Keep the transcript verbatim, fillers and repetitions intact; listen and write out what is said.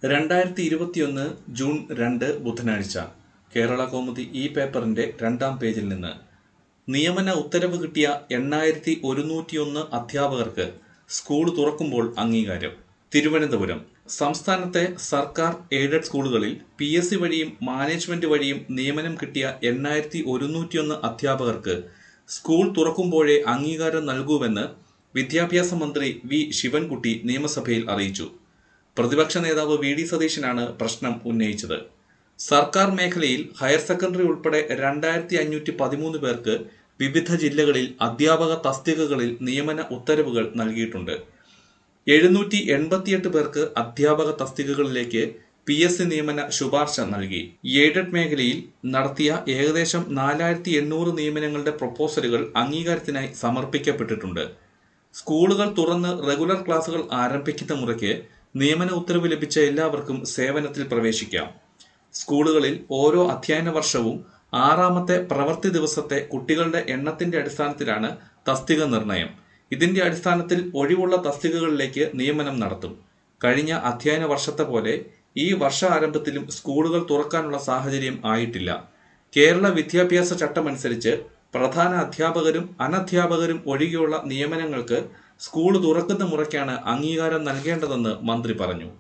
രണ്ടായിരത്തി ഇരുപത്തിയൊന്ന് ജൂൺ രണ്ട് ബുധനാഴ്ച കേരള കൗമുദി ഈ പേപ്പറിന്റെ രണ്ടാം പേജിൽ നിന്ന് നിയമന ഉത്തരവ് കിട്ടിയ എണ്ണായിരത്തി ഒരുന്നൂറ്റിയൊന്ന് അധ്യാപകർക്ക് സ്കൂൾ തുറക്കുമ്പോൾ അംഗീകാരം. തിരുവനന്തപുരം സംസ്ഥാനത്തെ സർക്കാർ എയ്ഡഡ് സ്കൂളുകളിൽ പി എസ് സി വഴിയും മാനേജ്മെന്റ് വഴിയും നിയമനം കിട്ടിയ എണ്ണായിരത്തി ഒരുന്നൂറ്റിയൊന്ന് അധ്യാപകർക്ക് സ്കൂൾ തുറക്കുമ്പോഴേ അംഗീകാരം നൽകൂവെന്ന് വിദ്യാഭ്യാസ മന്ത്രി വി ശിവൻകുട്ടി നിയമസഭയിൽ അറിയിച്ചു. പ്രതിപക്ഷ നേതാവ് വി ഡി സതീശനാണ് പ്രശ്നം ഉന്നയിച്ചത്. സർക്കാർ മേഖലയിൽ ഹയർ സെക്കൻഡറി ഉൾപ്പെടെ രണ്ടായിരത്തി അഞ്ഞൂറ്റി പതിമൂന്ന് പേർക്ക് വിവിധ ജില്ലകളിൽ അധ്യാപക തസ്തികകളിൽ നിയമന ഉത്തരവുകൾ നൽകിയിട്ടുണ്ട്. എഴുന്നൂറ്റി എൺപത്തിയെട്ട് പേർക്ക് അധ്യാപക തസ്തികകളിലേക്ക് പി എസ് സി നിയമന ശുപാർശ നൽകി. എയ്ഡഡ് മേഖലയിൽ നടത്തിയ ഏകദേശം നാലായിരത്തി എണ്ണൂറ് നിയമനങ്ങളുടെ പ്രൊപ്പോസലുകൾ അംഗീകാരത്തിനായി സമർപ്പിക്കപ്പെട്ടിട്ടുണ്ട്. സ്കൂളുകൾ തുറന്ന് റെഗുലർ ക്ലാസുകൾ ആരംഭിക്കുന്ന മുറയ്ക്ക് നിയമന ഉത്തരവ് ലഭിച്ച എല്ലാവർക്കും സേവനത്തിൽ പ്രവേശിക്കാം. സ്കൂളുകളിൽ ഓരോ അധ്യയന വർഷവും ആറാമത്തെ പ്രവൃത്തി ദിവസത്തെ കുട്ടികളുടെ എണ്ണത്തിന്റെ അടിസ്ഥാനത്തിലാണ് തസ്തിക നിർണയം. ഇതിന്റെ അടിസ്ഥാനത്തിൽ ഒഴിവുള്ള തസ്തികകളിലേക്ക് നിയമനം നടത്തും. കഴിഞ്ഞ അധ്യയന വർഷത്തെ പോലെ ഈ വർഷ ആരംഭത്തിലും സ്കൂളുകൾ തുറക്കാനുള്ള സാഹചര്യം ആയിട്ടില്ല. കേരള വിദ്യാഭ്യാസ ചട്ടമനുസരിച്ച് പ്രധാന അധ്യാപകരും അനധ്യാപകരും ഒഴികെയുള്ള നിയമനങ്ങൾക്ക് സ്കൂൾ തുറക്കുന്ന മുറയ്ക്കാണ് അംഗീകാരം നൽകേണ്ടതെന്ന് മന്ത്രി പറഞ്ഞു.